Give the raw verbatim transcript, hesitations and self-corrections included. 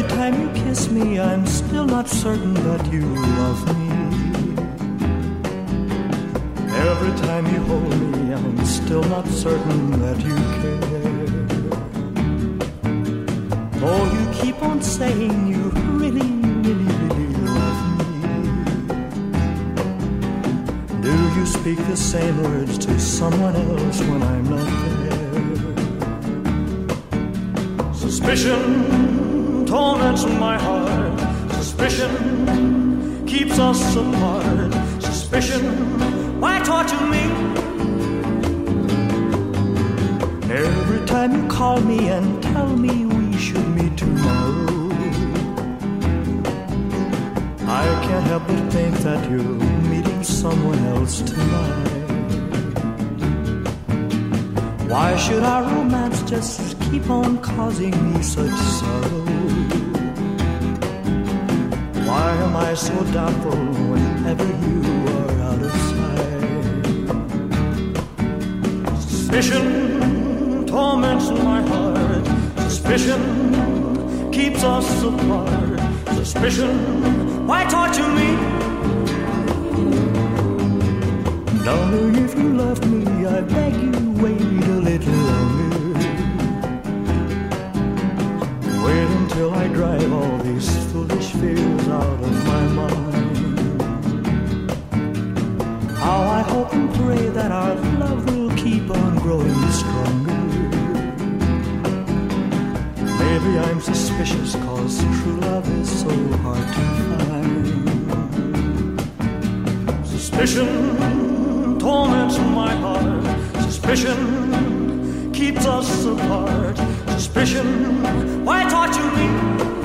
Every time you kiss me, I'm still not certain that you love me. Every time you hold me, I'm still not certain that you care. Oh, you keep on saying you really, really, really love me. Do you speak the same words to someone else when I'm not there? Suspicion torments my heart. Suspicion keeps us apart. Suspicion, why torture me? Every time you call me and tell me we should meet tomorrow, I can't help but think that you're meeting someone else tonight. Why should our romance just keep on causing me such sorrow? Why am I so doubtful whenever you are out of sight? Suspicion torments my heart. Suspicion keeps us apart. Suspicion, why torture me? Darling, if you love me, I beg you, wait a little longer. Wait until I drive all these foolish fears out of my mind. How I hope and pray that our love will keep on growing stronger. Maybe I'm suspicious, cause true love is so hard to find. Suspicion torments my heart. Suspicion keeps us apart. Suspicion, why torture me?